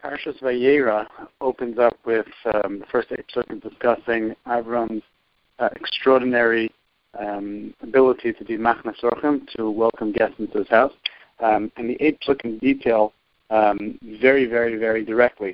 Parshas Vayera opens up with the first 8 psukim discussing Avram's extraordinary ability to be machnas orchim, to welcome guests into his house. And the 8 psukim detail very, very, very directly,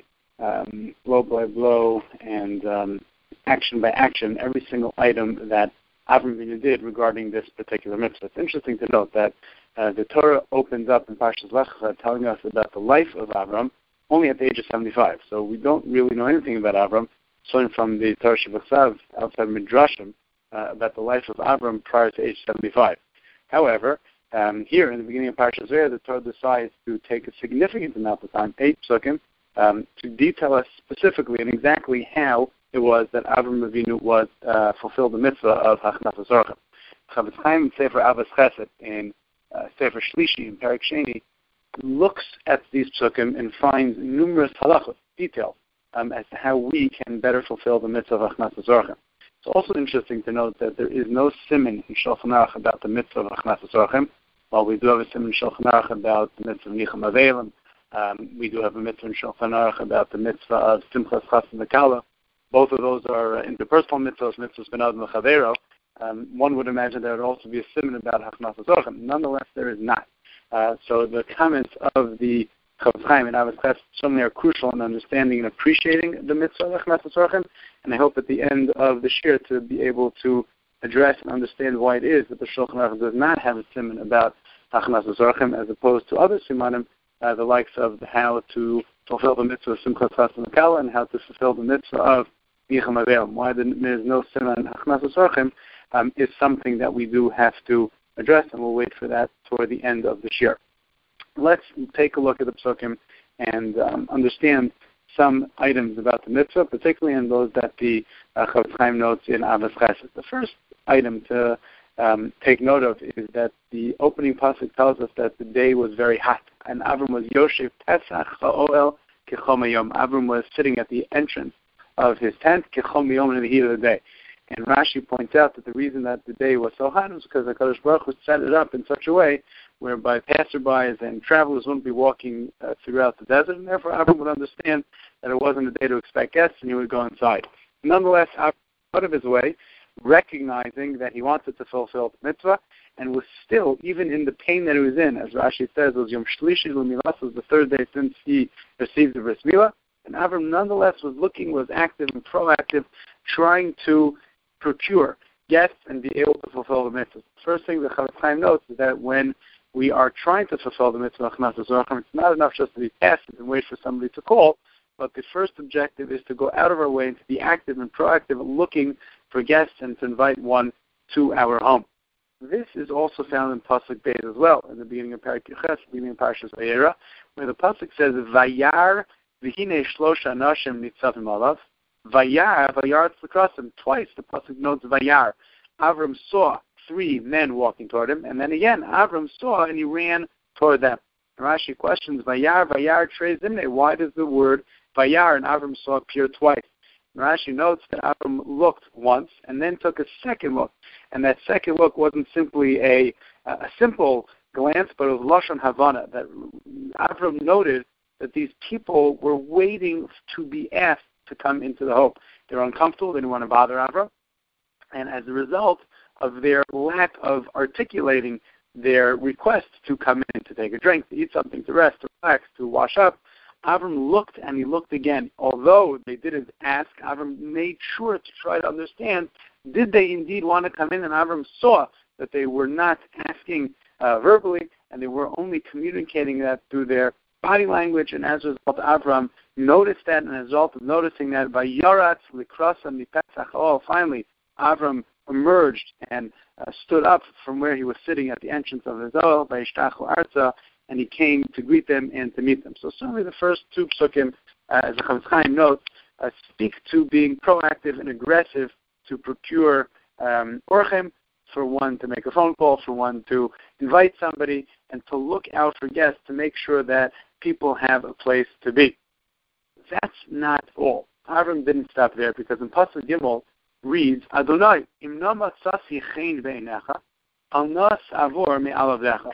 blow by blow and action by action, every single item that Avram Avinu did regarding this particular mitzvah. It's interesting to note that the Torah opens up in Parshas Lech Lecha telling us about the life of Avram only at the age of 75. So we don't really know anything about Avram, starting from the Torah Shabbat outside Midrashim, about the life of Avram prior to age 75. However, here in the beginning of Parshas Vayera, the Torah decides to take a significant amount of time, 8 psukim, to detail us specifically and exactly how it was that Avram Avinu was fulfilled the mitzvah of Hachnasas Orchim. Chafetz Chaim in Sefer Avos Chesed in Sefer Shlishi in Perek Sheni looks at these psukim and finds numerous halachos, details, as to how we can better fulfill the mitzvah of Hachnasas Orchim. It's also interesting to note that there is no siman in Shulchan Aruch about the mitzvah of Hachnasas Orchim, while we do have a siman in Shulchan Aruch about the mitzvah of Nicham Avelim. We do have a mitzvah in Shulchan Aruch about the mitzvah of Simchas Chas V'Kala. Both of those are interpersonal mitzvahs, mitzvahs ben Adam L'Chavero. One would imagine there would also be a siman about Hachnasas Orchim. Nonetheless, there is not. So the comments of the Chafetz Chaim and Avos Chesed certainly are crucial in understanding and appreciating the mitzvah of Hachnasas Orchim, and I hope at the end of the shir to be able to address and understand why it is that the Shulchan Aruch does not have a siman about Hachnasas Orchim as opposed to other simanim, the likes of how to fulfill the mitzvah of Simchas Chas V'Kala and how to fulfill the mitzvah of Nicham Avelim. Why there is no siman in Hachnasas Orchim is something that we do have to address, and we'll wait for that toward the end of the shir. Let's take a look at the psukim and understand some items about the mitzvah, particularly in those that the Chafetz Chaim notes in Avos Chesed. The first item to take note of is that the opening pasuk tells us that the day was very hot, and Avram was Yoshev Pesach Ha'oel Kechom Hayom. Avram was sitting at the entrance of his tent, Kechom Hayom, in the heat of the day. And Rashi points out that the reason that the day was so hot was because HaKadosh Baruch Hu set it up in such a way whereby passerbys and travelers wouldn't be walking throughout the desert, and therefore Avram would understand that it wasn't a day to expect guests, and he would go inside. Nonetheless, Avram out of his way, recognizing that he wanted to fulfill the mitzvah, and was still, even in the pain that he was in, as Rashi says, it was Yom Shlishi L'Milas, was the 3rd day since he received the Bris Milah, and Avram nonetheless was active and proactive, trying to procure guests and be able to fulfill the mitzvah. The first thing the Chafetz Chaim notes is that when we are trying to fulfill the mitzvah of Hachnasas Orchim, it's not enough just to be passive and wait for somebody to call, but the first objective is to go out of our way and to be active and proactive, looking for guests and to invite one to our home. This is also found in Pasuk Beis as well, in the beginning of Perek Yches, beginning of Parshas Vayera, where the Pasuk says, Vayar v'hinei shlosh anashim nitzavim alav. Vayar tzlakrasim. Twice the pasuk notes Vayar. Avram saw 3 men walking toward him, and then again Avram saw and he ran toward them. And Rashi questions Vayar trei zimne. Why does the word Vayar and Avram saw appear twice? And Rashi notes that Avram looked once and then took a second look, and that second look wasn't simply a simple glance, but it was lashon havana. That Avram noted that these people were waiting to be asked to come into the home. They were uncomfortable. They didn't want to bother Avram. And as a result of their lack of articulating their request to come in, to take a drink, to eat something, to rest, to relax, to wash up, Avram looked and he looked again. Although they didn't ask, Avram made sure to try to understand, did they indeed want to come in? And Avram saw that they were not asking verbally, and they were only communicating that through their body language, and as a result, Avram noticed that, and as a result of noticing that, Vayaratz likrasam mipesach ha'ol, finally, Avram emerged and stood up from where he was sitting at the entrance of his oil, Vayishtachu arza, and he came to greet them and to meet them. So certainly the first 2 psukim, as the Chafetz Chaim notes, speak to being proactive and aggressive to procure orchim, for one to make a phone call, for one to invite somebody, and to look out for guests to make sure that people have a place to be. That's not all. Avram didn't stop there, because in Pasuk Gimel reads, Adonai, im no matzasi chen beinecha, al nas avor me'alavdecha.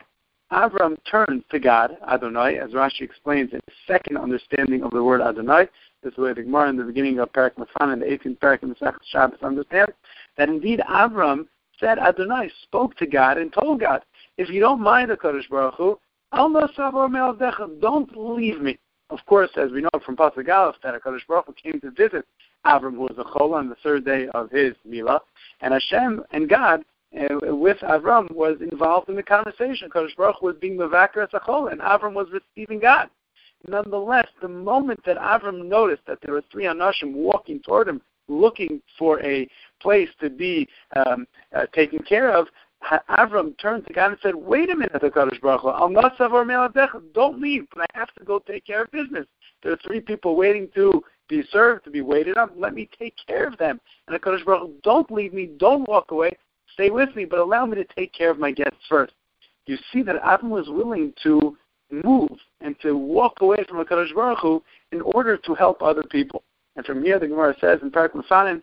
Avram turned to God, Adonai, as Rashi explains in his second understanding of the word Adonai. This is the way the Gemara in the beginning of Perek Mefan and the 18th Perek in the Masechet Shabbos understands that indeed Avram said Adonai, spoke to God and told God, if you don't mind the Kadosh Baruch Hu, don't leave me. Of course, as we know from Pasuk Aleph, that HaKadosh Baruch Hu came to visit Avram, who was a chol, on the third day of his milah, and Hashem and God with Avram was involved in the conversation. HaKadosh Baruch Hu was being mevaker as a chol, and Avram was receiving God. Nonetheless, the moment that Avram noticed that there were three Anashim walking toward him, looking for a place to be taken care of, Avram turned to God and said, wait a minute, HaKadosh Baruch Hu, don't leave, but I have to go take care of business. There are three people waiting to be served, to be waited on. Let me take care of them. And HaKadosh Baruch Hu, don't leave me, don't walk away, stay with me, but allow me to take care of my guests first. You see that Avram was willing to move and to walk away from HaKadosh Baruch Hu in order to help other people. And from here the Gemara says in Perek Mefan,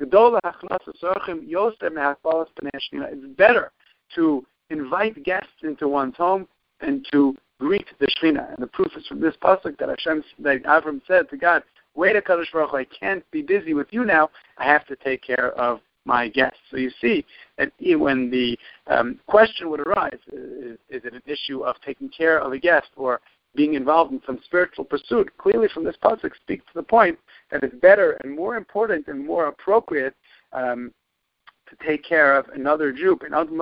it's better to invite guests into one's home and to greet the Shekhinah. And the proof is from this pasuk that Avram said to God, wait a Kadosh Baruch Hu, I can't be busy with you now. I have to take care of my guests. So you see that when the question would arise, is it an issue of taking care of a guest or being involved in some spiritual pursuit? Clearly from this pasuk speaks to the point that it's better and more important and more appropriate to take care of another Jew,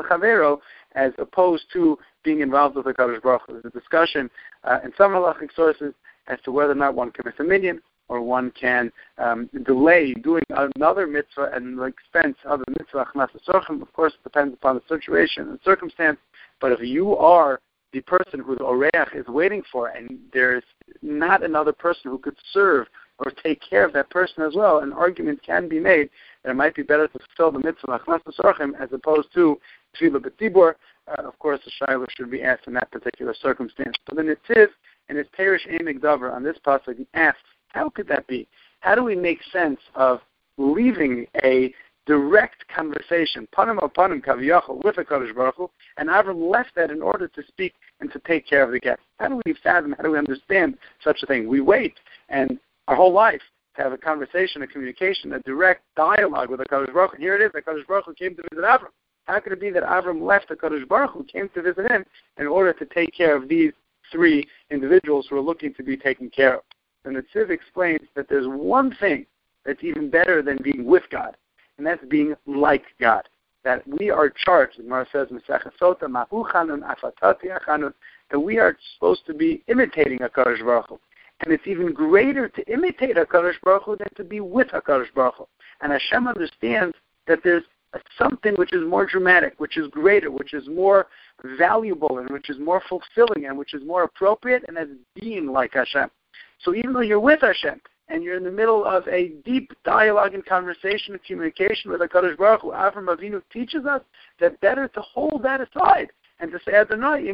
as opposed to being involved with the Kadosh Baruch Hu. There's a discussion in some halachic sources as to whether or not one can miss a minyan or one can delay doing another mitzvah at the expense of the mitzvah. Of course, it depends upon the situation and circumstance, but if you are the person who the oreach is waiting for, and there's not another person who could serve or take care of that person as well, an argument can be made that it might be better to fulfill the mitzvah as opposed to tefillah b'tzibur. Of course, the shayla should be asked in that particular circumstance. But the Netziv, in his Perish Eimik Davar on this pasuk, he asks, how could that be? How do we make sense of leaving a direct conversation, panim al panim kaviyachol, with the Kadosh Baruch Hu, and Avram left that in order to speak and to take care of the guest? How do we fathom, how do we understand such a thing? We wait, and our whole life, to have a conversation, a communication, a direct dialogue with the Kadosh Baruch Hu. And here it is, the Kadosh Baruch Hu came to visit Avram. How could it be that Avram left the Kadosh Baruch Hu, came to visit him, in order to take care of these three individuals who are looking to be taken care of? And the Netziv explains that there's one thing that's even better than being with God, and that's being like God. That we are charged, the Gemara says in Masechet Sota, Mahu Chanun Afatati Achanun, that we are supposed to be imitating HaKadosh Baruch Hu. And it's even greater to imitate HaKadosh Baruch Hu than to be with HaKadosh Baruch Hu. And Hashem understands that there's something which is more dramatic, which is greater, which is more valuable, and which is more fulfilling, and which is more appropriate, and that's being like Hashem. So even though you're with Hashem, and you're in the middle of a deep dialogue and conversation and communication with HaKadosh Baruch Hu, Avram Avinu teaches us that better to hold that aside, and to say, Adonai,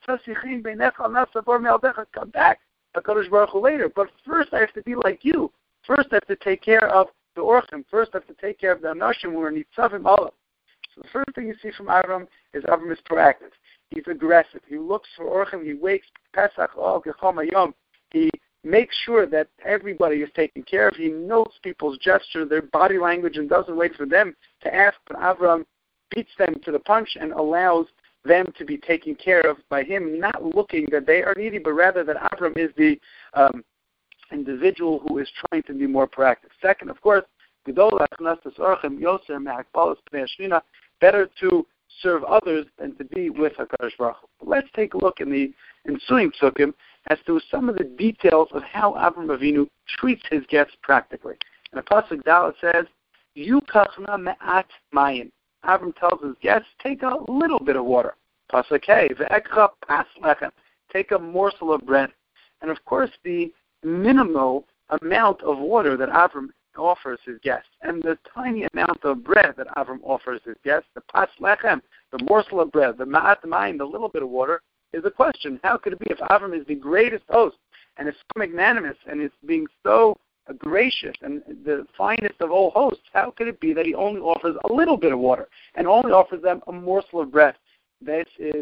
come back, HaKadosh Baruch Hu, later. But first I have to be like you. First I have to take care of the Orchim. First I have to take care of the Anashim who are Nitzavim Allah. So the first thing you see from Avram is proactive. He's aggressive. He looks for Orchim. He wakes Pesach, Yom. He makes sure that everybody is taken care of. He notes people's gesture, their body language, and doesn't wait for them to ask. But Avram beats them to the punch and allows them to be taken care of by him, not looking that they are needy, but rather that Avram is the individual who is trying to be more proactive. Second, of course, better to serve others than to be with HaKadosh Baruch Hu. But let's take a look in the ensuing psukim as to some of the details of how Avram Avinu treats his guests practically. And the pasuk Dalet says, "Yukachna me'at mayim." Avram tells his guests, take a little bit of water. Pasuk Hey, ve'ekcha pas lechem. Take a morsel of bread. And of course, the minimal amount of water that Avram offers his guests, and the tiny amount of bread that Avram offers his guests, the pas lechem, the morsel of bread, the ma'at mayim, the little bit of water, is a question. How could it be if Avram is the greatest host and is so magnanimous and is being so gracious and the finest of all hosts, how could it be that he only offers a little bit of water and only offers them a morsel of bread? This is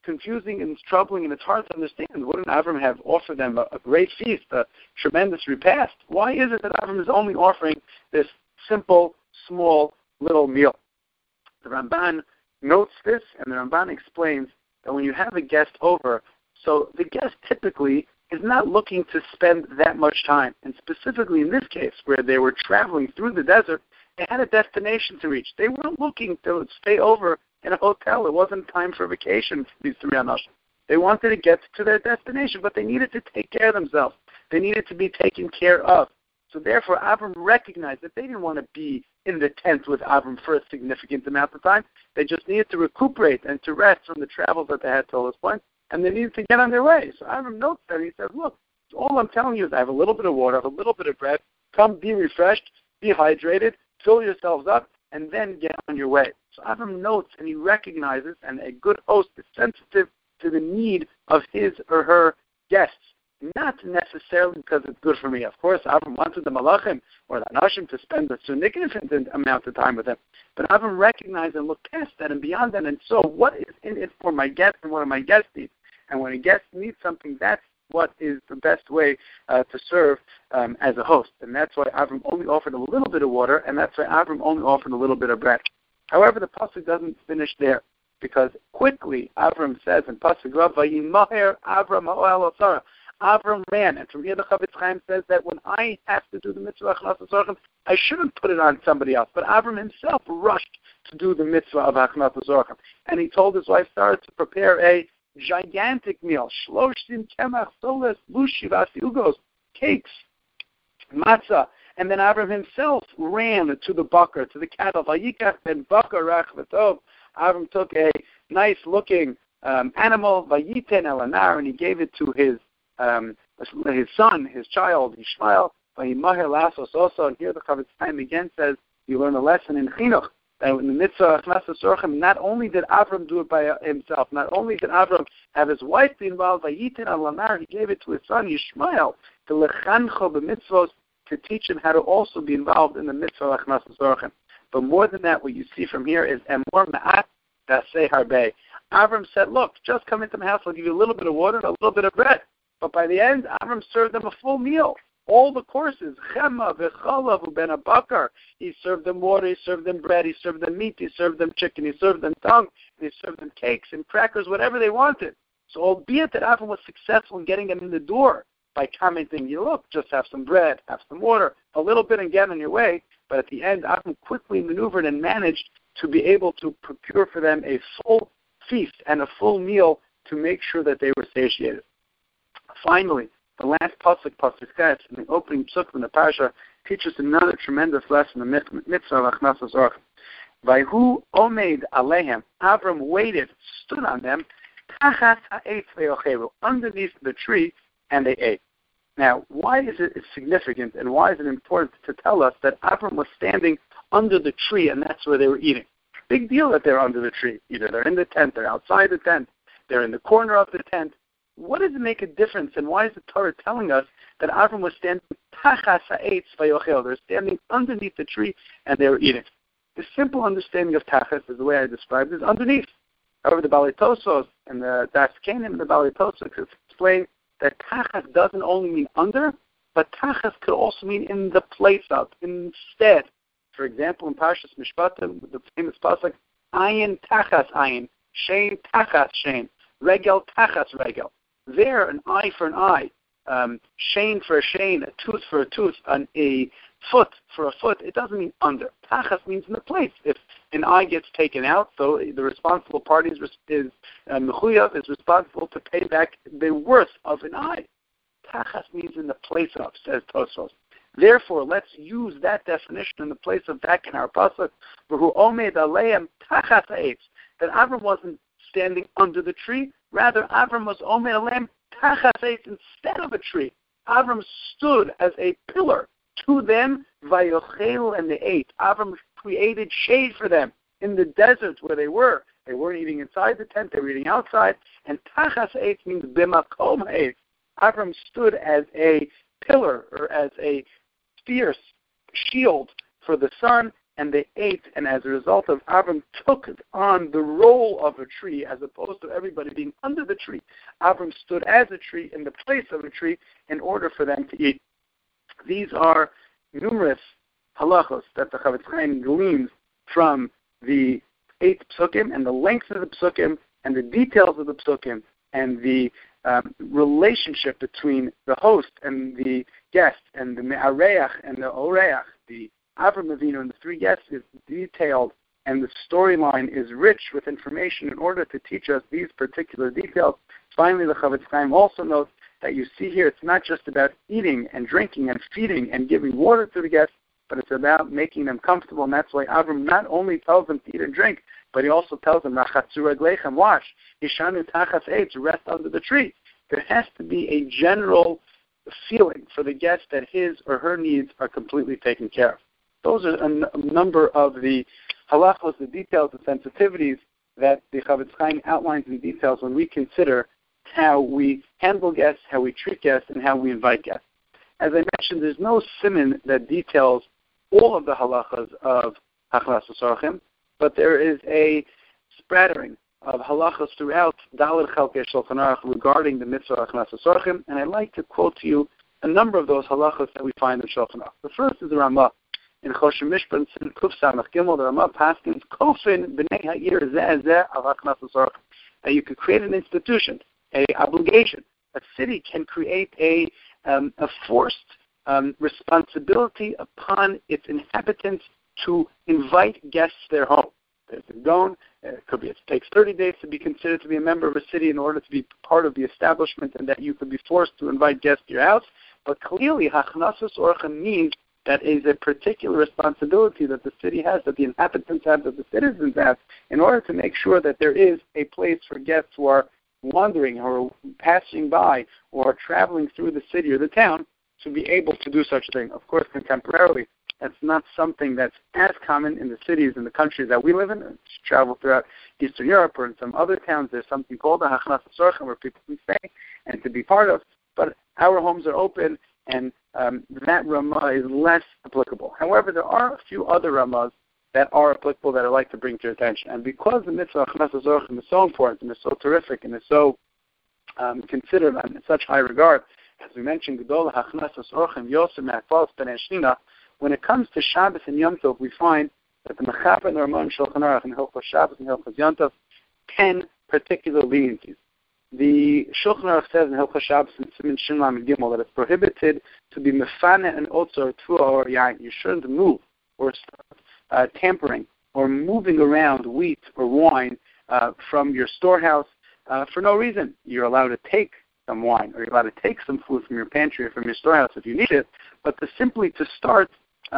confusing and it's troubling and it's hard to understand. Wouldn't Avram have offered them a great feast, a tremendous repast? Why is it that Avram is only offering this simple, small, little meal? The Ramban notes this, and the Ramban explains that when you have a guest over, so the guest typically is not looking to spend that much time. And specifically in this case, where they were traveling through the desert, they had a destination to reach. They weren't looking to stay over in a hotel. It wasn't time for vacation for these three Anashim. They wanted to get to their destination, but they needed to take care of themselves. They needed to be taken care of. So therefore, Avram recognized that they didn't want to be in the tent with Avram for a significant amount of time. They just needed to recuperate and to rest from the travels that they had till this point, and they needed to get on their way. So Avram notes that. He says, look, all I'm telling you is I have a little bit of water, I have a little bit of bread. Come, be refreshed, be hydrated, fill yourselves up, and then get on your way. So Avram notes and he recognizes, and a good host is sensitive to the need of his or her guests, not necessarily because it's good for me. Of course, Avram wanted the Malachim or the Anashim to spend a significant amount of time with him. But Avram recognized and looked past that and beyond that, and so what is in it for my guest and what do my guests need? And when a guest needs something, that's what is the best way to serve as a host. And that's why Avram only offered a little bit of water, and that's why Avram only offered a little bit of bread. However, the pasuk doesn't finish there, because quickly Avram says in pasuk Rav, Vayimaher Avram ha'oel asara. Avram ran, and from here the Chavetz Chaim says that when I have to do the mitzvah of Hachnasas Orchim, I shouldn't put it on somebody else. But Avram himself rushed to do the mitzvah of Hachnasas Orchim, and he told his wife Sarah to prepare a gigantic meal: shloshim kemach soles lushi v'asiugos, cakes, matzah. And then Avram himself ran to the bakar, to the cattle. Vayikach ben bakar rach v'tov. Avram took a nice-looking animal, vayiten el anar, and he gave it to his son, his child, Yishmael. Vayimaher lasos also. And here the Chavetz Chaim again says you learn a lesson in chinuch. That in the mitzvah Hachnasas Orchim, not only did Avram do it by himself, not only did Avram have his wife be involved, Vayitin al Lanar, he gave it to his son Yishmael to lechancho b'mitzvos, to teach him how to also be involved in the mitzvah Hachnasas Orchim. But more than that, what you see from here is emor ma'at daseh harbei. Avram said, "Look, just come into my house. I'll give you a little bit of water and a little bit of bread." But by the end, Avram served them a full meal. All the courses, chema, v'chalav, u'ben abakar. He served them water, he served them bread, he served them meat, he served them chicken, he served them tongue, and he served them cakes and crackers, whatever they wanted. So albeit that Avram was successful in getting them in the door by commenting, you look, just have some bread, have some water, a little bit and get on your way. But at the end, Avram quickly maneuvered and managed to be able to procure for them a full feast and a full meal to make sure that they were satiated. Finally, the last pasuk Ches, in the opening pasuk from the parasha, teaches another tremendous lesson, the mitzvah of Hachnasas Orchim. Vayhu omed alehem, Avram waited, stood on them, tachas ha'etz ve'ocheru, underneath the tree, and they ate. Now, why is it significant, and why is it important to tell us that Avram was standing under the tree, and that's where they were eating? Big deal that they're under the tree. Either they're in the tent, they're outside the tent, they're in the corner of the tent. What does it make a difference, and why is the Torah telling us that Avram was standing tachas ha'etz v'yochel? They're standing underneath the tree, and they were eating. The simple understanding of tachas, is the way I described it, is underneath. However, the Balei Tosfos and the Das Kenim and the Balei Tosfos explain that tachas doesn't only mean under, but tachas could also mean in the place of, instead. For example, in Parshas Mishpatim, the famous pasuk, ayin tachas ayin, shein tachas shein, regel tachas regel. There, an eye for an eye, shein for a shein, a tooth for a tooth, a foot for a foot. It doesn't mean under. Tachas means in the place. If an eye gets taken out, so the responsible party is mechuyav, is responsible to pay back the worth of an eye. Tachas means in the place of, says Tosfos. Therefore, let's use that definition in the place of back in our pasuk, who omed aleim tachas ha'etz, that Avram wasn't standing under the tree. Rather, Avram was omed aleim tachas ha'etz, instead of a tree. Avram stood as a pillar to them, vayochel, and they ate. Avram created shade for them in the desert where they were. They weren't eating inside the tent, they were eating outside. And tachas ha'etz means b'makom ha'etz. Avram stood as a pillar, or as a fierce shield for the sun, and they ate, and as a result of Avram took on the role of a tree as opposed to everybody being under the tree. Avram stood as a tree in the place of a tree in order for them to eat. These are numerous halachos that the Chavetz Chaim gleans from the 8 psukim and the length of the psukim and the details of the psukim and the relationship between the host and the guest and the me'areach and the oreach, the Avram Avinu and the 3 guests is detailed, and the storyline is rich with information in order to teach us these particular details. Finally, the Chavetz Chaim also notes that you see here, it's not just about eating and drinking and feeding and giving water to the guests, but it's about making them comfortable, and that's why Avram not only tells them to eat and drink, but he also tells them, Rachatzu Raglechem, watch, Yishanu Tachas Eitz, rest under the tree. There has to be a general feeling for the guest that his or her needs are completely taken care of. Those are a number of the halachos, the details, the sensitivities that the Chavetz Chaim outlines in details when we consider how we handle guests, how we treat guests, and how we invite guests. As I mentioned, there's no siman that details all of the halachas of Hachnas Sorchim, but there is a spreading of halachas throughout Dalet Chalkei Shulchan Aruch regarding the mitzvah of Hachnas Sorchim, and I'd like to quote to you a number of those halachas that we find in Shulchan Aruch. The first is the Ramah. In Choshen Mishpat, in Kuf Samach Gimel, the Ramah paskins Kofin B'nei Ha'ir Zeh Zeh Al Hachnas Sorchim. That you could create an institution, a obligation. A city can create a forced responsibility upon its inhabitants to invite guests to their home. There's a don. It could be it takes 30 days to be considered to be a member of a city in order to be part of the establishment, and that you could be forced to invite guests to your house. But clearly, Hachnasus Orchim means that is a particular responsibility that the city has, that the inhabitants have, that the citizens have, in order to make sure that there is a place for guests who are wandering or passing by or traveling through the city or the town to be able to do such a thing. Of course, contemporarily, that's not something that's as common in the cities and the countries that we live in. If you travel throughout Eastern Europe or in some other towns, there's something called the Hachnas Sorchim where people can stay and to be part of. But our homes are open, and that Ramah is less applicable. However, there are a few other Ramahs that are applicable that I'd like to bring to your attention. And because the mitzvah of Hachnas Sorchim is so important and is so terrific and is so considered in such high regard, as we mentioned, Gedol Hachnas Sorchim Yosem Me'akval B'nei Shnina, when it comes to Shabbos and Yom Tov, we find that the Mechaber and the Ramah and Shulchan Aruch and Hilchos Shabbos and Hilchos Yom Tov 10 particular leniencies. The Shulchan Aruch says in Hilchos Shabbos and Siman Shin Lamed Gimel that it's prohibited to be mefane and otzor tfuah or yain. You shouldn't move or start tampering or moving around wheat or wine from your storehouse for no reason. You're allowed to take some wine, or you're allowed to take some food from your pantry or from your storehouse if you need it, but simply to start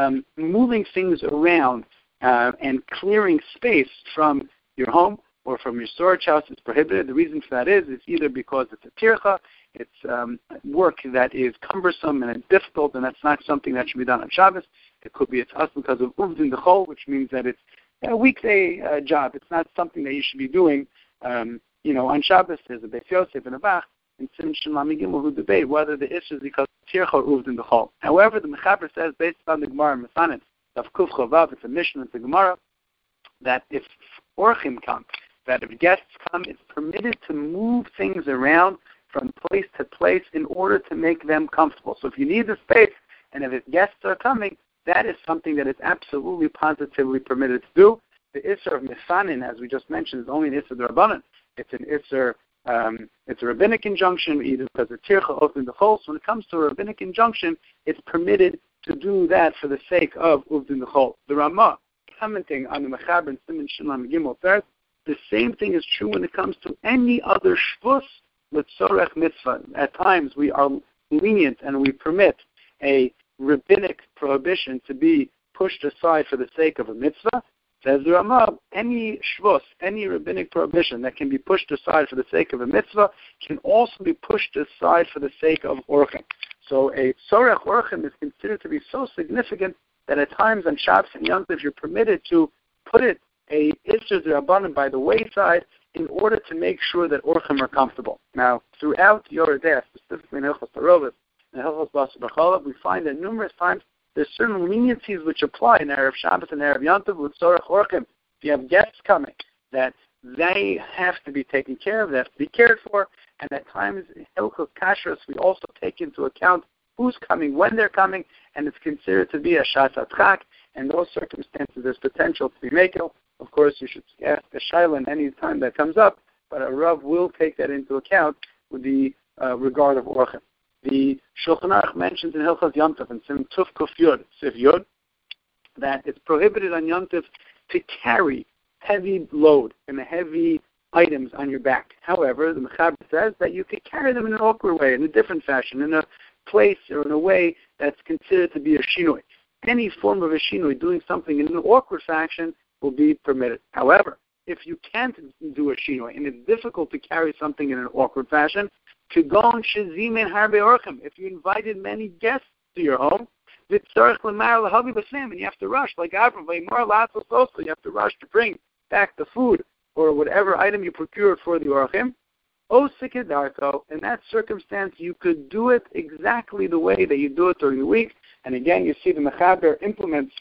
moving things around and clearing space from your home or from your storage house is prohibited. The reason for that is either because it's a tircha, it's work that is cumbersome and difficult, and that's not something that should be done on Shabbos. It could be it's us because of uvdin dechol, which means that it's a weekday job. It's not something that you should be doing, on Shabbos. There's a Beis Yosef and a Bach, and Siman Shin Lamed Gimel who debate whether the issue is because of tircha or uvdin dechol. However, the Mechaber says, based on the Gemara and Mesanet, of Kuf Chovav, it's a Mishnah, it's a Gemara, that if orchim come, that if guests come, it's permitted to move things around from place to place in order to make them comfortable. So if you need the space, and if guests are coming, that is something that is absolutely positively permitted to do. The Isser of Mefanin, as we just mentioned, is only an Isser D'Rabbanan. It's an Isser, it's a rabbinic injunction, either because of Tircha Uvdin Dechol. So when it comes to a rabbinic injunction, it's permitted to do that for the sake of Uvdin Dechol. The Ramah, commenting on the Mechaber and Siman Shin Lamed Gimel, says the same thing is true when it comes to any other shvus l'tzorech mitzvah. At times we are lenient and we permit a rabbinic prohibition to be pushed aside for the sake of a mitzvah. Says the Ramah, any shvus, any rabbinic prohibition that can be pushed aside for the sake of a mitzvah can also be pushed aside for the sake of orchim. So a tzorech orchim is considered to be so significant that at times on Shabbos and Yom Tov you're permitted to put it a Isser D'Rabbanan by the wayside in order to make sure that orchim are comfortable. Now, throughout Yoreh De'ah, specifically in Hilchos Tarovis and Hilchos Basar B'Cholav, we find that numerous times there's certain leniencies which apply in Erev Shabbos and Erev Yom Tov with Tzorech Orchim. If you have guests coming, that they have to be taken care of, they have to be cared for, and at times in Hilchos Kashrus we also take into account who's coming, when they're coming, and it's considered to be a Shat Atchak. In those circumstances, there's potential to be Mekel. Of course, you should ask a Shaila any time that comes up, but a Rav will take that into account with the regard of Orchim. The Shulchan Aruch mentions in Hilchos Yom Tov and Sim Tuf Kuf Yud, Siv Yud, that it's prohibited on Yom Tov to carry heavy load and heavy items on your back. However, the Mechaber says that you could carry them in an awkward way, in a different fashion, in a place or in a way that's considered to be a shinoi. Any form of a shinoi, doing something in an awkward fashion, will be permitted. However, if you can't do a shinoi and it's difficult to carry something in an awkward fashion, Kagon Shazimen Harbe Orchim, if you invited many guests to your home, and you have to rush, like Avram, you have to rush to bring back the food or whatever item you procured for the Orchim. In that circumstance, you could do it exactly the way that you do it during the week. And again, you see the Mechaber implements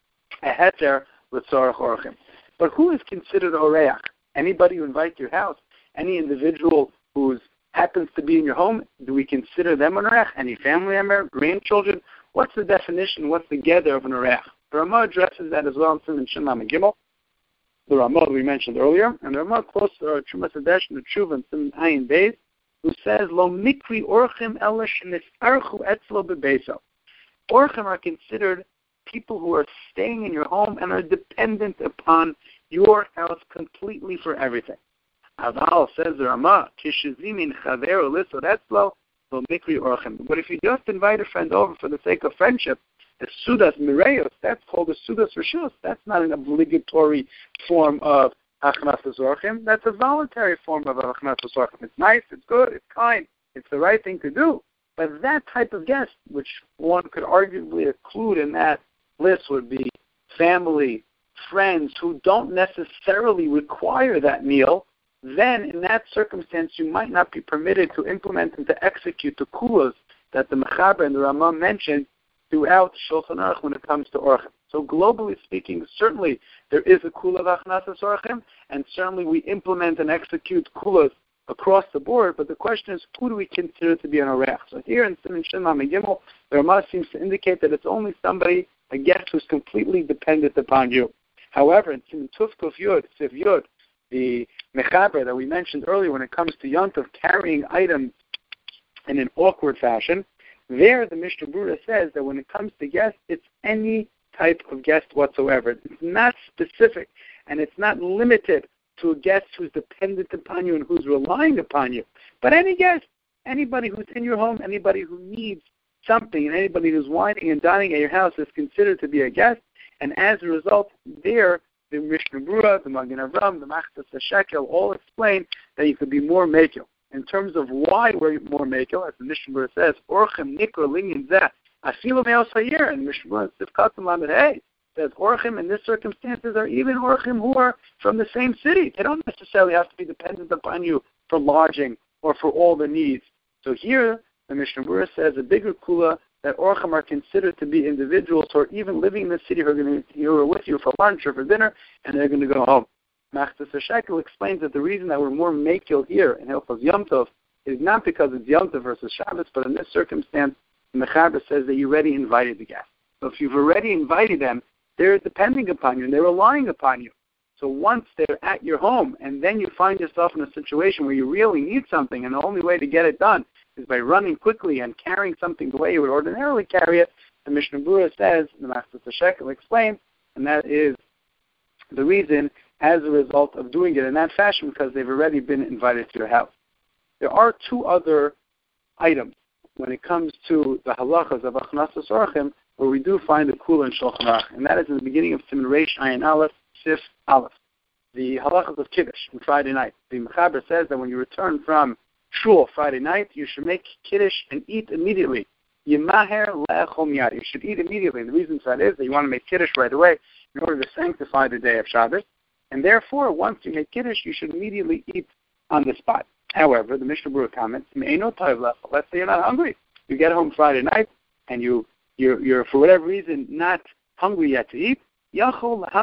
a heter with Tzorech Orchim. But who is considered Oreach? Anybody who invites your house, any individual who happens to be in your home, do we consider them an Oreach? Any family member, grandchildren? What's the definition? What's the gather of an Oreach? The Ramah addresses that as well in Siman Shin Lamed Gimel. The Ramah we mentioned earlier, and the Ramah close to Trumas Hadesh and the Tshuva and Siman Ayin Beis, who says, Lo mikri orchim ela shenisarchu etzlo bebeso. Orchim are considered people who are staying in your home and are dependent upon your house completely for everything. Aval, says the Ramah, kishizimin chaver ulisod etzlo lo mikri orchim. But if you just invite a friend over for the sake of friendship, the Sudas Mireos, that's called the Sudas Rishus. That's not an obligatory form of Hachnasas Orchim. That's a voluntary form of Hachnasas Orchim. It's nice, it's good, it's kind, it's the right thing to do. But that type of guest, which one could arguably include in that list, would be family, friends who don't necessarily require that meal, then in that circumstance you might not be permitted to implement and to execute the kulas that the Mechaber and the Ramah mentioned throughout Shulchan Aruch when it comes to Orchim. So globally speaking, certainly there is a kula of Achnasas Orchim, and certainly we implement and execute kulas across the board, but the question is, who do we consider to be an Oreach? So here in Siman Shin Lamed Gimel, the Ramah seems to indicate that it's only somebody, a guest who's completely dependent upon you. However, in Siman Tuf Kuf Yud, Siv Yud, the Mechaber that we mentioned earlier when it comes to Yom Tov carrying items in an awkward fashion, there, the Mishnah Berurah says that when it comes to guests, it's any type of guest whatsoever. It's not specific, and it's not limited to a guest who's dependent upon you and who's relying upon you. But any guest, anybody who's in your home, anybody who needs something, and anybody who's whining and dining at your house is considered to be a guest. And as a result, there, the Mishnah Berurah, the Magen Avram, the Machzas HaShekel all explain that you could be more mekel. In terms of why we're more mekel, as the Mishnah Berurah says, Orchim nikra linyan zeh afilu me'os hayir, and Mishnah Berurah Sivkatim Lamed Hey says Orchim in this circumstances are even Orchim who are from the same city. They don't necessarily have to be dependent upon you for lodging or for all the needs. So here, the Mishnah Berurah says a bigger kula that Orchim are considered to be individuals who are even living in the city who are with you for lunch or for dinner, and they're going to go home. Machzas HaShekel explains that the reason that we're more mekel here in Hilchos Yom Tov is not because it's Yom Tov versus Shabbos, but in this circumstance, the Mechaber says that you already invited the guests. So if you've already invited them, they're depending upon you and they're relying upon you. So once they're at your home and then you find yourself in a situation where you really need something and the only way to get it done is by running quickly and carrying something the way you would ordinarily carry it, the Mishnah Berurah says, the Machzas HaShekel explains, and that is the reason as a result of doing it in that fashion because they've already been invited to your house. There are two other items when it comes to the halachas of Achnasas Orchim where we do find a kula in Shulchan Aruch, and that is in the beginning of Siman Reish Ayin Aleph, Sif Aleph. The halachas of Kiddush on Friday night. The Mechaber says that when you return from Shul Friday night, you should make Kiddush and eat immediately. Yimaher le'echol miyad. You should eat immediately. And the reason for that is that you want to make Kiddush right away in order to sanctify the day of Shabbos. And therefore, once you make Kiddush, you should immediately eat on the spot. However, the Mishnah Berurah comments, let's say you're not hungry. You get home Friday night, and you you're for whatever reason not hungry yet to eat, you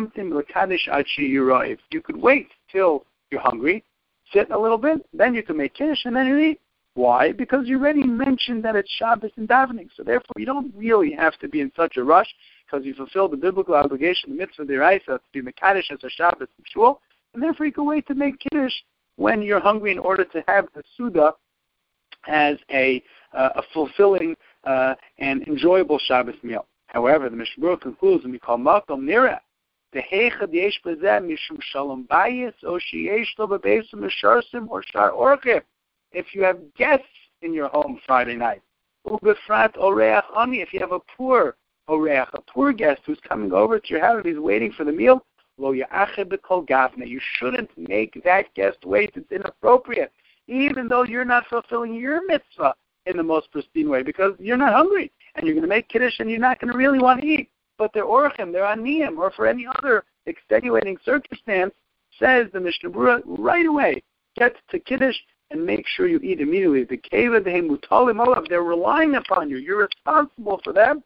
could wait till you're hungry, sit a little bit, then you can make kiddush and then you eat. Why? Because you already mentioned that it's Shabbos and davening, so therefore you don't really have to be in such a rush because you fulfill the biblical obligation, the mitzvah deraisa, to be mekadesh as a Shabbos and shul, and therefore you can wait to make kiddush when you're hungry in order to have the Suda as a fulfilling and enjoyable Shabbos meal. However, the Mishnah Berurah concludes, and we call Makom Nira, the Heichad Yesh B'zeh Mishum Shalom Bayis O Sheyesh Lo B'Beisim Misharsim or Shar Orchim. If you have guests in your home Friday night, Ubefrat Oreach Ani, if you have a poor Oreach, a poor guest who's coming over to your house and he's waiting for the meal, Lo Ya'acheh B'Kol Gavna, you shouldn't make that guest wait. It's inappropriate, even though you're not fulfilling your mitzvah in the most pristine way, because you're not hungry, and you're going to make kiddush, and you're not going to really want to eat. But they're orchim, they're aniyim, or for any other extenuating circumstance, says the Mishnah Berurah, right away, get to kiddush and make sure you eat immediately. The keva dehem mutalim olav, they're relying upon you. You're responsible for them.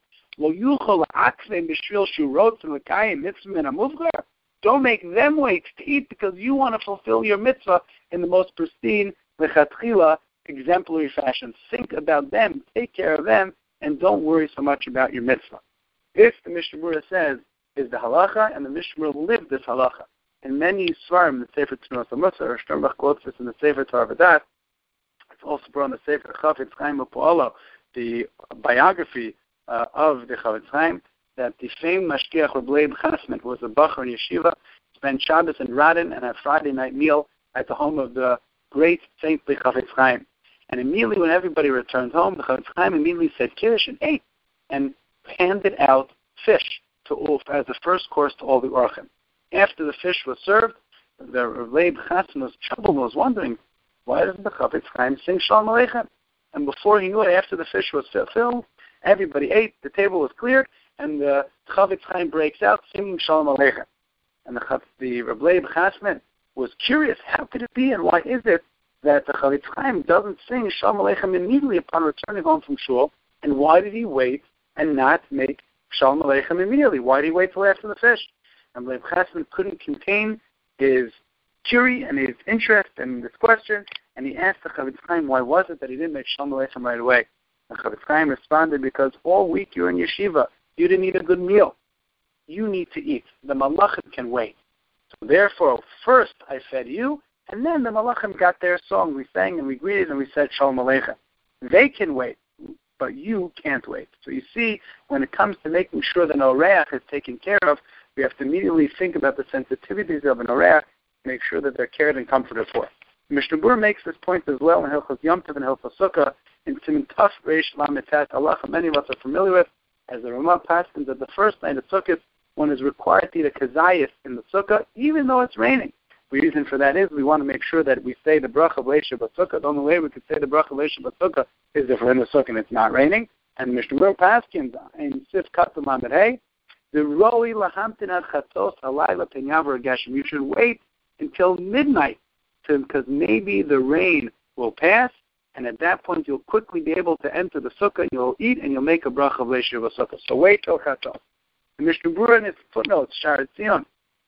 Don't make them wait to eat because you want to fulfill your mitzvah in the most pristine, lechatchila, exemplary fashion. Think about them, take care of them, and don't worry so much about your mitzvah. This, the Mishnah Berurah says, is the halacha, and the Mishnah Berurah lived this halacha. In many svarim, the Sefer Tzunos HaMussar, or Sternbach quotes this in the Sefer Torah V'das. It's also brought in the Sefer Chafetz Chaim U'Po'olo, the biography of the Chafetz Chaim, that the famed Mashgiach Reb Leib Chasman was a Bachar in Yeshiva, spent Shabbos in Radin and a Friday night meal at the home of the great saintly Chafetz Chaim. And immediately when everybody returned home, the Chafetz Chaim immediately said Kiddush and ate, and handed out fish to Ulf as the first course to all the Orchim. After the fish was served, the Reb Leib Chasman was troubled, was wondering, why doesn't the Chafetz Chaim sing Shalom Aleichem? And before he knew it, after the fish was filled, everybody ate, the table was cleared, and the Chafetz Chaim breaks out singing Shalom Aleichem. And the Reb Leib Chasman was curious, how could it be, and why is it that the Chafetz Chaim doesn't sing Shalom Aleichem immediately upon returning home from shul, and why did he wait and not make Shalom Aleichem immediately? Why did he wait till after the fish? And Leib Chasman couldn't contain his curiosity and his interest in this question, and he asked the Chafetz Chaim, why was it that he didn't make Shalom Aleichem right away? And Chafetz Chaim responded, because all week you're in yeshiva, you didn't eat a good meal. You need to eat. The malachim can wait. So therefore, first I fed you, and then the malachim got their song. We sang and we greeted and we said Shalom Aleichem. They can wait, but you can't wait. So you see, when it comes to making sure that an oreach is taken care of, we have to immediately think about the sensitivities of an oreach, make sure that they're cared and comforted for. Mishnah Berurah makes this point as well in Hilchos Yom Tov and Hilchos Sukkah, in Siman Taf Reish Lamed Tet, halacha many of us are familiar with, as the Ramah passes that the first night of Sukkot, one is required to eat a kazayis in the Sukkah, even though it's raining. The reason for that is we want to make sure that we say the bracha of Leisha B'Sukkah. The only way we could say the bracha of Leisha B'Sukkah is if we're in the Sukkah and it's not raining. And Mishnah Berurah Paskins in Sif Katzum Lamed Hey, the Roi Lahamtin Ad Chatzos Halayla Penyavar Geshem. You should wait until midnight, because maybe the rain will pass, and at that point you'll quickly be able to enter the Sukkah, you'll eat, and you'll make a bracha of Leisha B'Sukkah. So wait till Chatzos. The Mishnah Berurah in its footnotes, Sha'ar Tzion,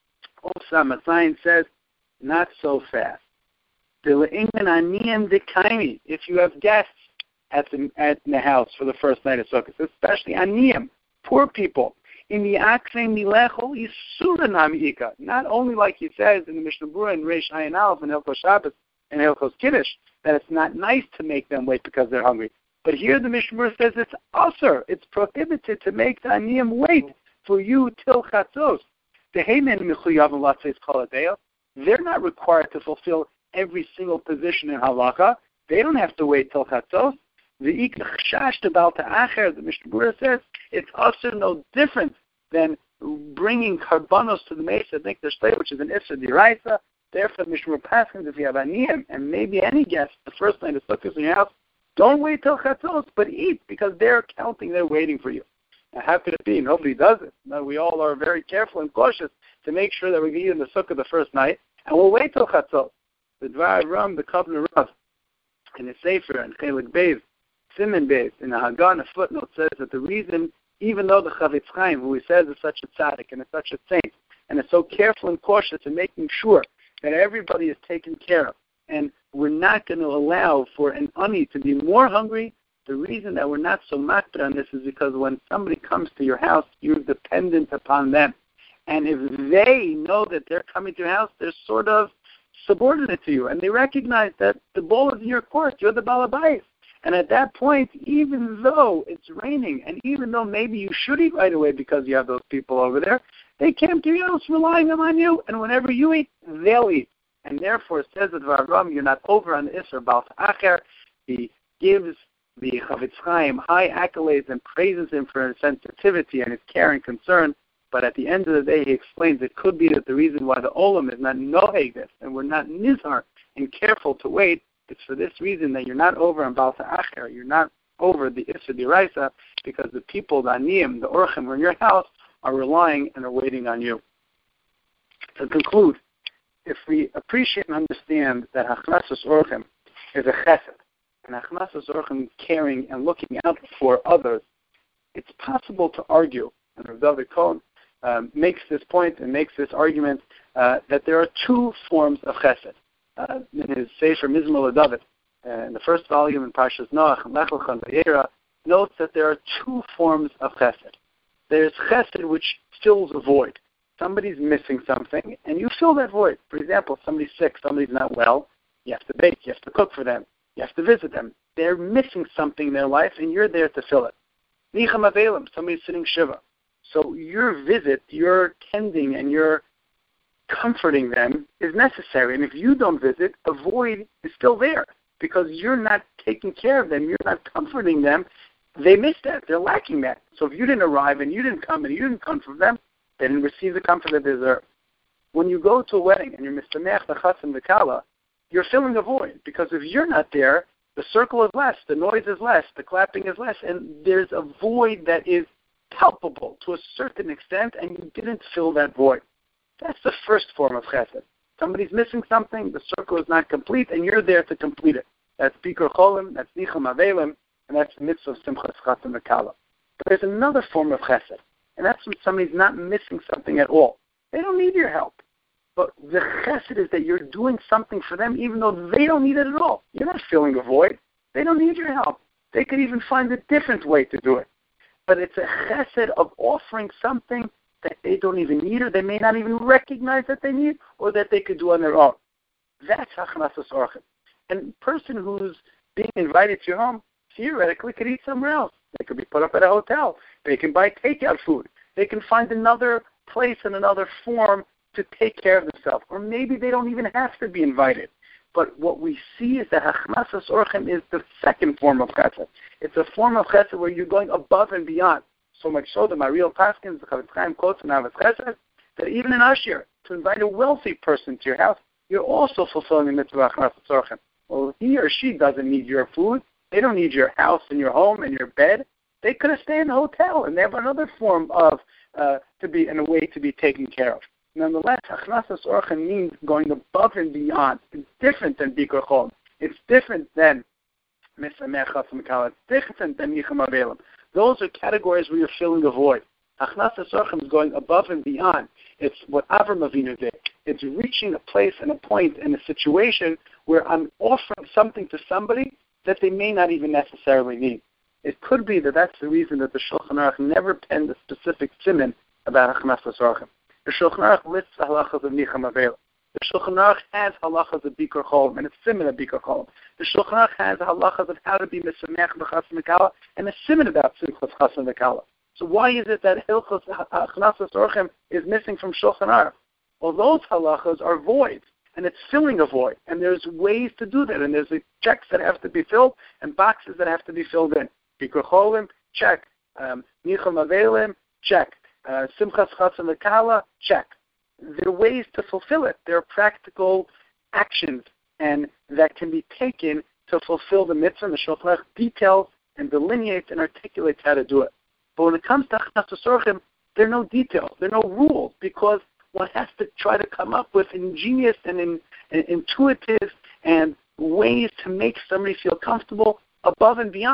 Osam Asayin says, not so fast. If you have guests at the house for the first night of Sukkot, especially aniyim, poor people, in the aksei milechol yisura namiika. Not only like he says in the Mishnah Berurah in Reish Ayin Aleph and Hilchos Shabbos and Hilchos Kiddush, that it's not nice to make them wait because they're hungry. But here the Mishnah Berurah says it's usur, it's prohibited to make the aniyim wait for you till chatzos. They're not required to fulfill every single position in halacha. They don't have to wait till chatzos. The Mishnah Berurah says it's also no different than bringing karbanos to the Mesa Mikdash, which is an Issa D'Oraisa. Therefore, Mishnah Berurah passes, if you have aniyim and maybe any guest the first night of Sukkot in your house, don't wait till chatzos, but eat, because they're counting, they're waiting for you. Now, how could it be? Nobody does it. Now, we all are very careful and cautious to make sure that we can eat in the Sukkah the first night, and we'll wait till chatzos. The Dvar Ram, the Kavna Rav, in the Sefer and Chelik Beis, Siman Beis, in the Hagan, a footnote says that the reason even though the Chavetz Chaim, who he says is such a tzaddik and is such a saint, and is so careful and cautious in making sure that everybody is taken care of, and we're not going to allow for an ani to be more hungry. The reason that we're not so makbid on this is because when somebody comes to your house, you're dependent upon them. And if they know that they're coming to your house, they're sort of subordinate to you, and they recognize that the ball is in your court, you're the balabais. And at that point, even though it's raining, and even though maybe you should eat right away because you have those people over there, they came to your house relying on you, and whenever you eat, they'll eat. And therefore, it says that Avram, you're not over on the Isser Baal Acher. He gives the Chavetz Chaim high accolades and praises him for his sensitivity and his care and concern. But at the end of the day, he explains it could be that the reason why the Olam is not noheg this, and we're not nizhar and careful to wait, it's for this reason that you're not over on Baal Acher, you're not over the Isser D'Oraisa, because the people, the Aniyim, the Orchim, who are in your house, are relying and are waiting on you. To conclude, if we appreciate and understand that Hachnasas Orchim is a chesed, and Hachnasas Orchim caring and looking out for others, it's possible to argue, and Rav David Cohen makes this point and makes this argument that there are two forms of chesed. In his Sefer Mizmor LeDavid, in the first volume in Parshas Noach, Lech Lecha and Vayera, notes that there are two forms of chesed. There's chesed which fills a void. Somebody's missing something, and you fill that void. For example, somebody's sick, somebody's not well, you have to bake, you have to cook for them, you have to visit them. They're missing something in their life, and you're there to fill it. Nicham Avelim, somebody's sitting Shiva. So your visit, your tending, and your comforting them is necessary. And if you don't visit, a void is still there because you're not taking care of them, you're not comforting them. They miss that. They're lacking that. So if you didn't arrive and you didn't come and you didn't comfort them, they didn't receive the comfort that they deserve. When you go to a wedding and you're mistameach the chassan v'kala, you're filling a void because if you're not there, the circle is less, the noise is less, the clapping is less, and there's a void that is palpable to a certain extent, and you didn't fill that void. That's the first form of chesed. Somebody's missing something, the circle is not complete, and you're there to complete it. That's Bikur Cholim, that's Nicham Avelim, and that's the mitzvah of Simchas Chassan V'Kala. But there's another form of chesed, and that's when somebody's not missing something at all. They don't need your help. But the chesed is that you're doing something for them even though they don't need it at all. You're not filling a void. They don't need your help. They could even find a different way to do it. But it's a chesed of offering something that they don't even need or they may not even recognize that they need or that they could do on their own. That's Hachnasas Orchim. And the person who's being invited to your home theoretically could eat somewhere else. They could be put up at a hotel. They can buy takeout food. They can find another place and another form to take care of themselves. Or maybe they don't even have to be invited. But what we see is that Hachnasas Orchim is the second form of chesed. It's a form of chesed where you're going above and beyond. So much so that my real Paskins, the Chavetz Chaim quotes in Ahavas Chesed, that even in Ashir, to invite a wealthy person to your house, you're also fulfilling the mitzvah of Hachnasas Orchim. Well, he or she doesn't need your food. They don't need your house and your home and your bed. They could have stayed in a hotel, and they have another form of, to be in a way to be taken care of. Nonetheless, Hachnasas Orchim means going above and beyond. It's different than Bikur Cholim. It's different than Misamech Chassan V'Kala. It's different than Nicham Avelim. Those are categories where you're filling a void. Hachnasas Orchim is going above and beyond. It's what Avram Avinu did. It's reaching a place and a point in a situation where I'm offering something to somebody that they may not even necessarily need. It could be that that's the reason that the Shulchan Aruch never penned a specific siman about Hachnasas Orchim. The Shulchan Aruch lists the halachas of Nicham Avelim. The Shulchan Aruch has halachas of Bikur Cholim, and it's siman of Bikur Cholim. The Shulchan Aruch has halachas of how to be Misamech b'Chassan V'Kala, and a siman about Simchas Chassan V'Kala. So why is it that Hilchos Hachnasas Orchim is missing from Shulchan Aruch? Well, those halachas are voids, and it's filling a void, and there's ways to do that, and there's checks that have to be filled and boxes that have to be filled in. Bikur Cholim, check. Nicham Avelim, check. Simchas Chassan V'Kala, check. There are ways to fulfill it. There are practical actions and that can be taken to fulfill the mitzvah, and the Shulchan Aruch details and delineates and articulates how to do it. But when it comes to Hachnasas Orchim, there are no details, there are no rules, because one has to try to come up with ingenious and intuitive and ways to make somebody feel comfortable above and beyond.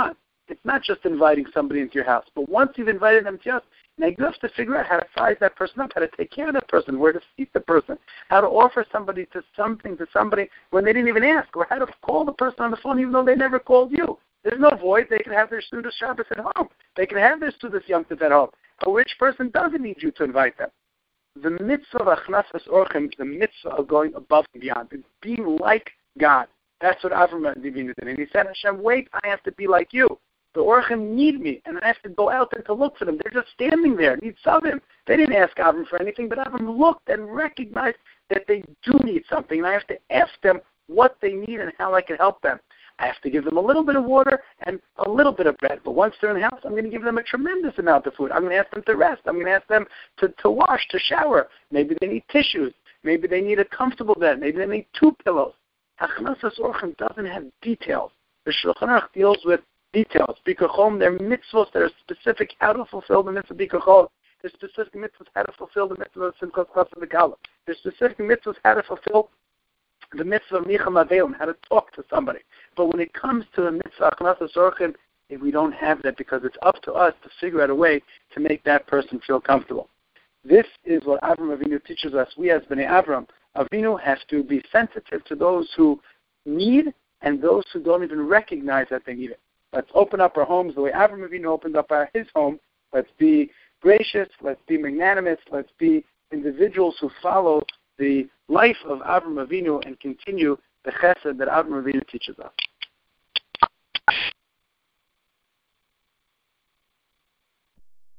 It's not just inviting somebody into your house, but once you've invited them to your house, now you have to figure out how to size that person up, how to take care of that person, where to seat the person, how to offer something to somebody when they didn't even ask, or how to call the person on the phone even though they never called you. There's no void. They can have their Sudas Shabbos at home. They can have their Sudas Yom Tov at home. A rich person doesn't need you to invite them. The mitzvah of Achnasas Orchim is the mitzvah of going above and beyond, and being like God. That's what Avram Avinu did. And he said, Hashem, wait, I have to be like you. The Orchim need me, and I have to go out there to look for them. They're just standing there, need something. They didn't ask Avram for anything, but Avram looked and recognized that they do need something, and I have to ask them what they need and how I can help them. I have to give them a little bit of water and a little bit of bread. But once they're in the house, I'm going to give them a tremendous amount of food. I'm going to ask them to rest. I'm going to ask them to wash, to shower. Maybe they need tissues. Maybe they need a comfortable bed. Maybe they need 2 pillows. Achnasas Orchim doesn't have details. The Shulchan Aruch deals with details. Bikkur Cholim, they're mitzvahs that are specific how to fulfill the mitzvah Bikkur Cholim. There's specific mitzvahs how to fulfill the mitzvah of Simchas Chassid V'Kala. There's specific mitzvahs how to fulfill the mitzvah of Nicham Avelim, how to talk to somebody. But when it comes to the mitzvah Achnasas Orchim, we don't have that because it's up to us to figure out a way to make that person feel comfortable. This is what Avram Avinu teaches us. We as Bnei Avram Avinu have to be sensitive to those who need and those who don't even recognize that they need it. Let's open up our homes the way Avram Avinu opened up his home. Let's be gracious. Let's be magnanimous. Let's be individuals who follow the life of Avram Avinu and continue the chesed that Avram Avinu teaches us.